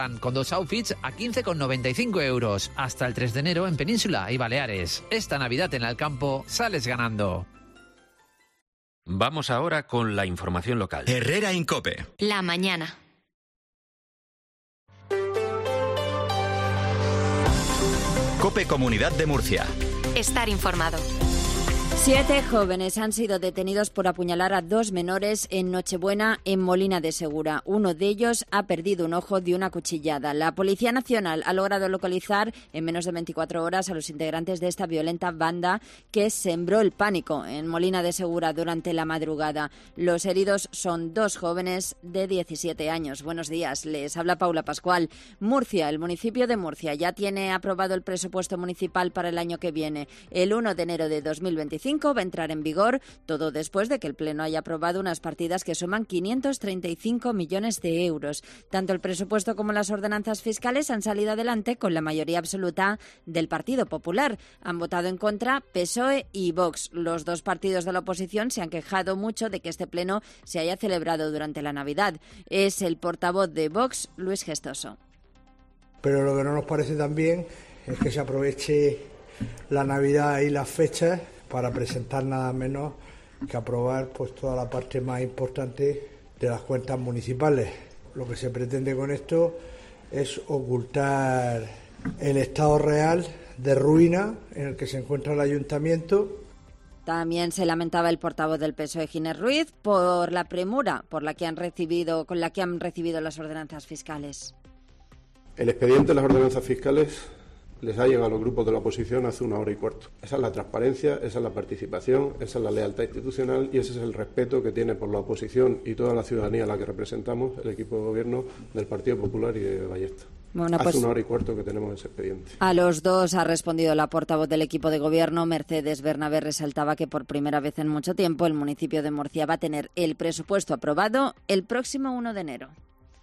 Con 2 outfits a 15,95 euros. Hasta el 3 de enero en Península y Baleares. Esta Navidad en Alcampo sales ganando. Vamos ahora con la información local. Herrera en COPE. La mañana. COPE Comunidad de Murcia. Estar informado. 7 jóvenes han sido detenidos por apuñalar a 2 menores en Nochebuena en Molina de Segura. Uno de ellos ha perdido un ojo de una cuchillada. La Policía Nacional ha logrado localizar en menos de 24 horas a los integrantes de esta violenta banda que sembró el pánico en Molina de Segura durante la madrugada. Los heridos son 2 jóvenes de 17 años. Buenos días, les habla Paula Pascual. Murcia, el municipio de Murcia, ya tiene aprobado el presupuesto municipal para el año que viene. El 1 de enero de 2025 va a entrar en vigor, todo después de que el Pleno haya aprobado unas partidas que suman 535 millones de euros. Tanto el presupuesto como las ordenanzas fiscales han salido adelante con la mayoría absoluta del Partido Popular. Han votado en contra PSOE y Vox. Los 2 partidos de la oposición se han quejado mucho de que este Pleno se haya celebrado durante la Navidad. Es el portavoz de Vox, Luis Gestoso. Pero lo que no nos parece tan bien es que se aproveche la Navidad y las fechas para presentar nada menos que aprobar pues toda la parte más importante de las cuentas municipales. Lo que se pretende con esto es ocultar el estado real de ruina en el que se encuentra el ayuntamiento. También se lamentaba el portavoz del PSOE, Ginés Ruiz, por la premura con la que han recibido las ordenanzas fiscales. El expediente de las ordenanzas fiscales les ha llegado a los grupos de la oposición hace 1 hora y cuarto. Esa es la transparencia, esa es la participación, esa es la lealtad institucional y ese es el respeto que tiene por la oposición y toda la ciudadanía a la que representamos el equipo de gobierno del Partido Popular y de Ballesta. Bueno, hace 1 hora y cuarto que tenemos ese expediente. A los 2 ha respondido la portavoz del equipo de gobierno, Mercedes Bernabé. Resaltaba que por primera vez en mucho tiempo el municipio de Murcia va a tener el presupuesto aprobado el próximo 1 de enero.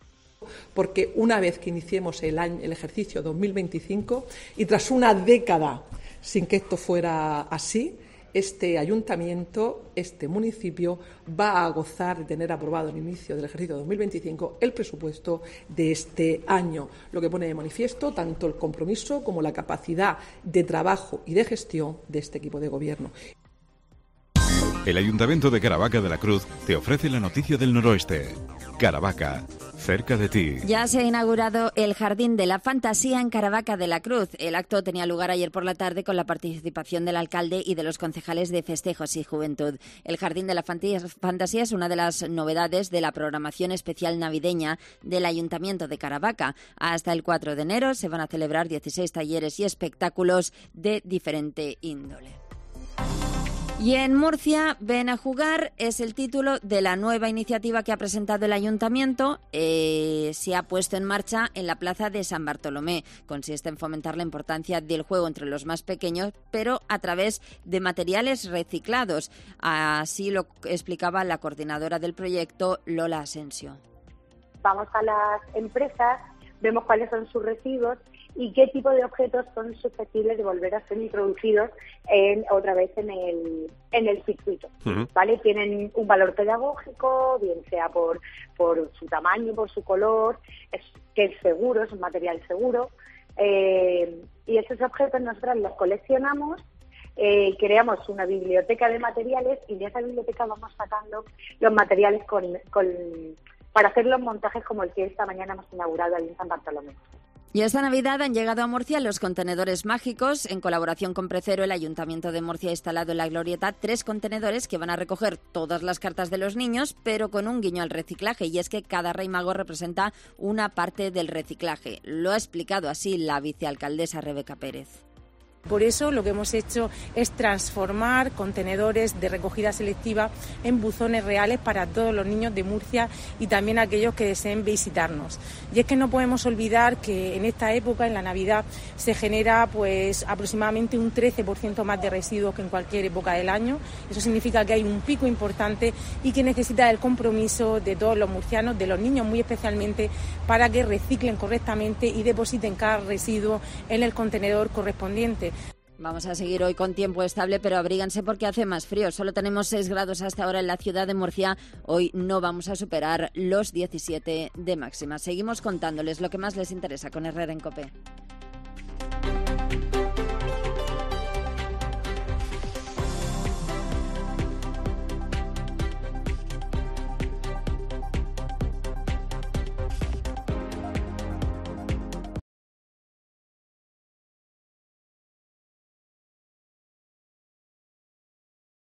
Porque una vez que iniciemos el ejercicio 2025 y tras una década sin que esto fuera así, este ayuntamiento, este municipio, va a gozar de tener aprobado el inicio del ejercicio 2025 el presupuesto de este año, lo que pone de manifiesto tanto el compromiso como la capacidad de trabajo y de gestión de este equipo de gobierno. El Ayuntamiento de Caravaca de la Cruz te ofrece la noticia del noroeste. Caravaca, cerca de ti. Ya se ha inaugurado el Jardín de la Fantasía en Caravaca de la Cruz. El acto tenía lugar ayer por la tarde con la participación del alcalde y de los concejales de Festejos y Juventud. El Jardín de la Fantasía es una de las novedades de la programación especial navideña del Ayuntamiento de Caravaca. Hasta el 4 de enero se van a celebrar 16 talleres y espectáculos de diferente índole. Y en Murcia, Ven a jugar es el título de la nueva iniciativa que ha presentado el Ayuntamiento. Se ha puesto en marcha en la plaza de San Bartolomé. Consiste en fomentar la importancia del juego entre los más pequeños, pero a través de materiales reciclados. Así lo explicaba la coordinadora del proyecto, Lola Asensio. Vamos a las empresas, vemos cuáles son sus residuos y qué tipo de objetos son susceptibles de volver a ser introducidos otra vez en el circuito. ¿Vale? Tienen un valor pedagógico, bien sea por su tamaño, por su color, que es seguro, es un material seguro. Y esos objetos nosotros los coleccionamos, creamos una biblioteca de materiales y de esa biblioteca vamos sacando los materiales para hacer los montajes como el que esta mañana hemos inaugurado allí en San Bartolomé. Y esta Navidad han llegado a Murcia los contenedores mágicos. En colaboración con Precero, el Ayuntamiento de Murcia ha instalado en la Glorieta 3 contenedores que van a recoger todas las cartas de los niños, pero con un guiño al reciclaje. Y es que cada Rey Mago representa una parte del reciclaje. Lo ha explicado así la vicealcaldesa Rebeca Pérez. Por eso lo que hemos hecho es transformar contenedores de recogida selectiva en buzones reales para todos los niños de Murcia y también aquellos que deseen visitarnos. Y es que no podemos olvidar que en esta época, en la Navidad, se genera pues aproximadamente un 13% más de residuos que en cualquier época del año. Eso significa que hay un pico importante y que necesita el compromiso de todos los murcianos, de los niños muy especialmente, para que reciclen correctamente y depositen cada residuo en el contenedor correspondiente. Vamos a seguir hoy con tiempo estable, pero abríganse porque hace más frío. Solo tenemos 6 grados hasta ahora en la ciudad de Murcia. Hoy no vamos a superar los 17 de máxima. Seguimos contándoles lo que más les interesa con Herrera en COPE.